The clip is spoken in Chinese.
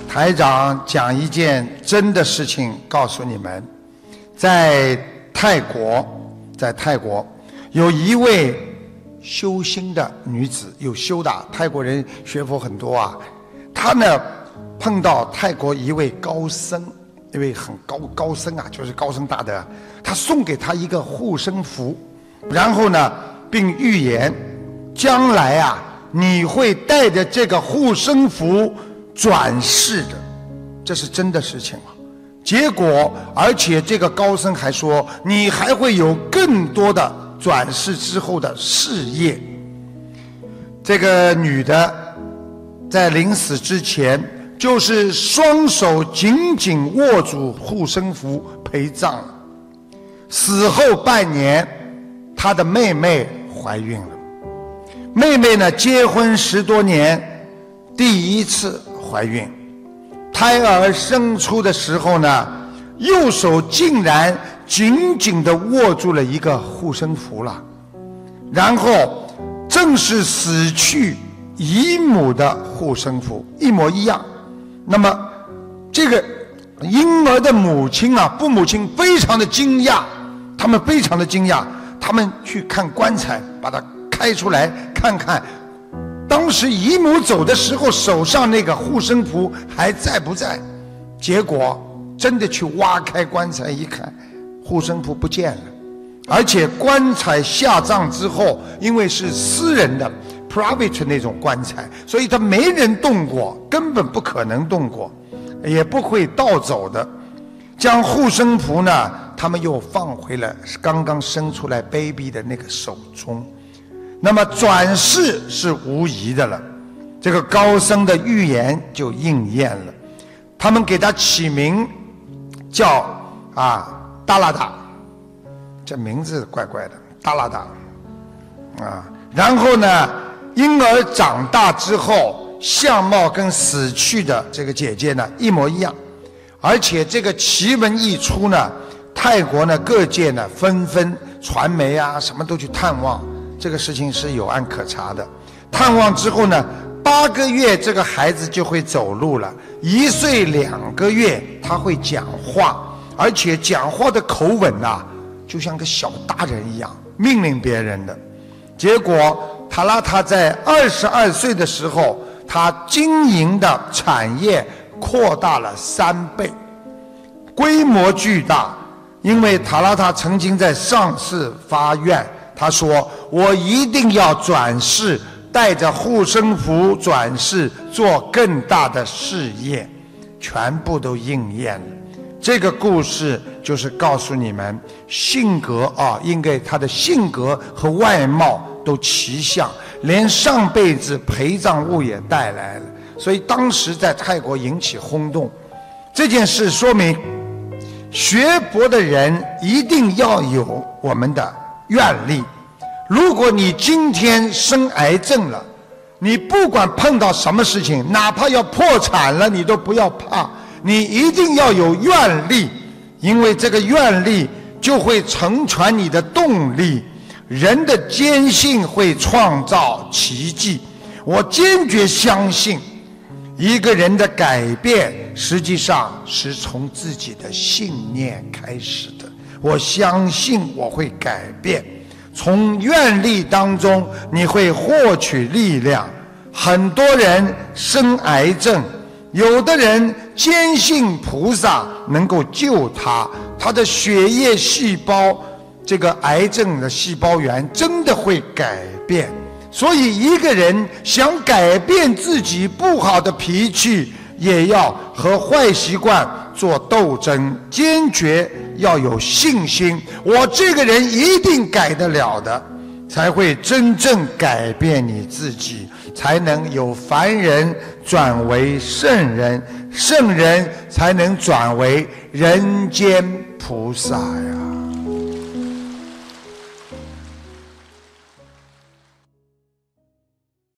台长讲一件真的事情告诉你们，在泰国有一位修心的女子，有修的，泰国人学佛很多啊。她呢碰到泰国一位高僧，一位很高僧啊，就是高僧大德，他送给她一个护身符，然后呢并预言将来啊你会带着这个护身符转世的，这是真的事情吗？结果而且这个高僧还说你还会有更多的转世之后的事业。这个女的在临死之前就是双手紧紧握住护身符陪葬了。死后半年她的妹妹怀孕了，妹妹呢结婚10多年第一次怀孕，胎儿生出的时候呢右手竟然紧紧地握住了一个护身符了，然后正是死去姨母的护身符，一模一样。那么这个婴儿的母亲啊，父母亲非常的惊讶，他们非常的惊讶，他们去看棺材，把它开出来看看当时姨母走的时候手上那个护身符还在不在。结果真的去挖开棺材一看，护身符不见了。而且棺材下葬之后，因为是私人的 private 那种棺材，所以他没人动过，根本不可能动过，也不会盗走的。将护身符呢他们又放回了刚刚生出来 baby 的那个手中。那么转世是无疑的了，这个高僧的预言就应验了。他们给他起名叫达拉达，这名字怪怪的，达拉达然后呢婴儿长大之后相貌跟死去的这个姐姐呢一模一样。而且这个奇闻一出呢，泰国呢各界呢纷纷传媒啊什么都去探望，这个事情是有案可查的。探望之后呢，8个月这个孩子就会走路了，1岁2个月他会讲话，而且讲话的口吻就像个小大人一样，命令别人的。结果塔拉塔在22岁的时候，他经营的产业扩大了3倍，规模巨大。因为塔拉塔曾经在上世发愿，他说我一定要转世，带着护身符转世做更大的事业，全部都应验了。这个故事就是告诉你们性格应该他的性格和外貌都奇像，连上辈子陪葬物也带来了，所以当时在泰国引起轰动。这件事说明学佛的人一定要有我们的愿力。如果你今天生癌症了，你不管碰到什么事情，哪怕要破产了，你都不要怕，你一定要有愿力，因为这个愿力就会成全你的动力。人的坚信会创造奇迹，我坚决相信一个人的改变实际上是从自己的信念开始的。我相信我会改变，从愿力当中你会获取力量。很多人生癌症，有的人坚信菩萨能够救他，他的血液细胞，这个癌症的细胞源真的会改变。所以一个人想改变自己不好的脾气，也要和坏习惯做斗争，坚决要有信心，我这个人一定改得了的，才会真正改变你自己，才能由凡人转为圣人，圣人才能转为人间菩萨呀。